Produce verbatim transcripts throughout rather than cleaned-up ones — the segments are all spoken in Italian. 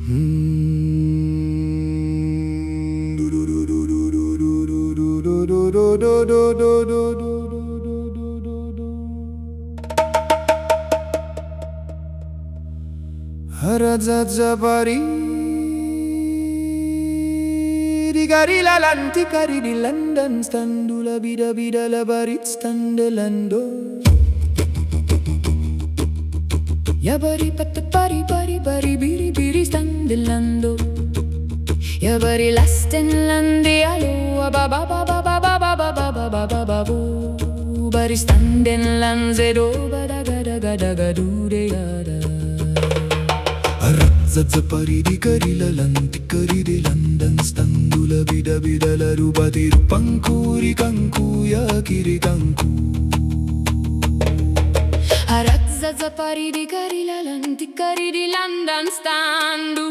Harazzazapari Rigari la lanticari di London Standula bida bida la barit standelando Yabari patta pari pari pari biri biri standelando Yabari lastenlandi alu Ababa baba baba baba baba baba babu Bari standenlanzedo Badaga daga daga dude yada Zazapari di carila lanticari di London Standula bida bida la rubati rupankuri kanku ya kiri kanku Zazapari di carila lanticari di London Standu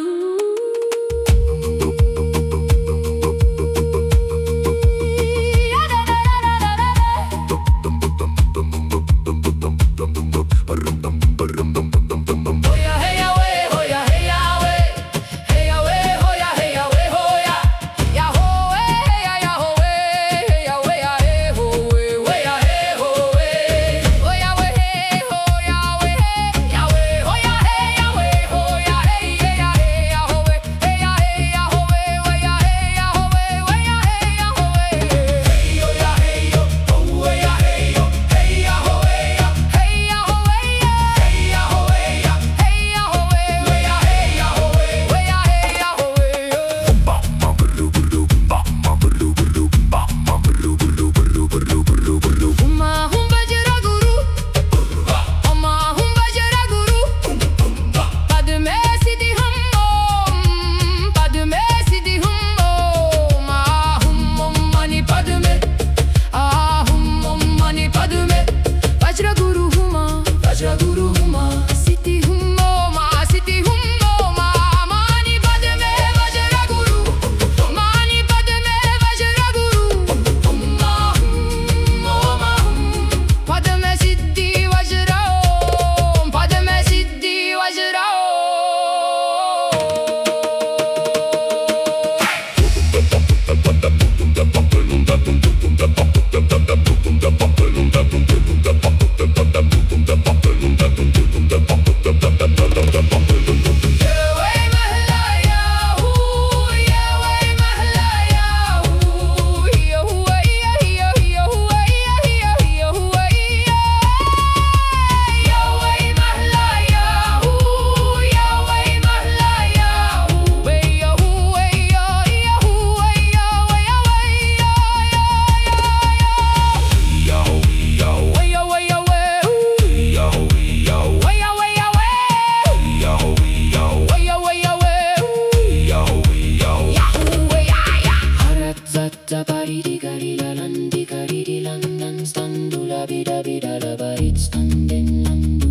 Zazapari di carila lanticari di London Standula bida bida la barit standelando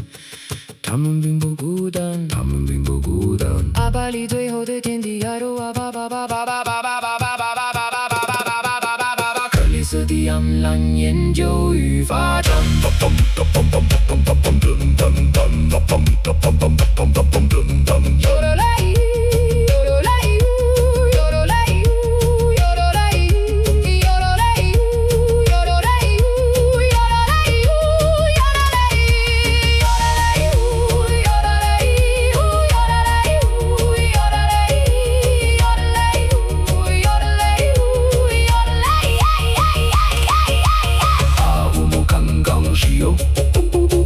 Tamam bimbo gudan, tamam bimbo gudan Abali due hode tendi aro ababa baba baba baba baba baba baba Kalisa diam lang yen jo yu fa dam Pam pam pam pam pam pam dum dum dum pam pam pam pam pam dum dum Yodelay yodelay yodelay yodelay yodelay yodelay yodelay yodelay